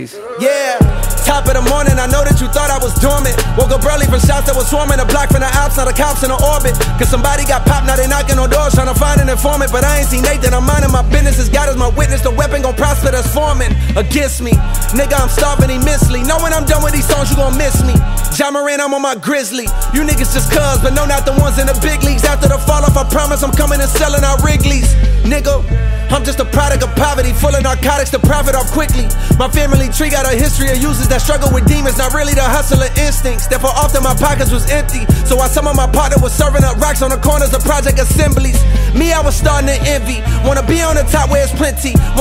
Yeah, top of the morning, I know that you thought I was dormant. Woke up early from shots that was swarming. A block from the ops, now the cops in the orbit. Cause somebody got popped, now they knocking on doors trying to find an informant. But I ain't seen Nathan, I'm minding my business. As God is my witness, the weapon gon' prosper that's forming against me. Nigga, I'm starving immensely. Know when I'm done with these songs, you gon' miss me. John Moran, I'm on my grizzly. You niggas just cuz, but no, not the ones in the big leagues. After the fall off, I promise I'm coming and selling out Wrigley's. Nigga, I'm just a product of poverty, full of narcotics to profit off quickly. My family tree got a history of users that struggle with demons, not really the hustler instincts. Therefore often my pockets was empty, so while some of my partner was serving up rocks on the corners of project assemblies, me, I was starting to envy. Wanna be on the top where it's plenty.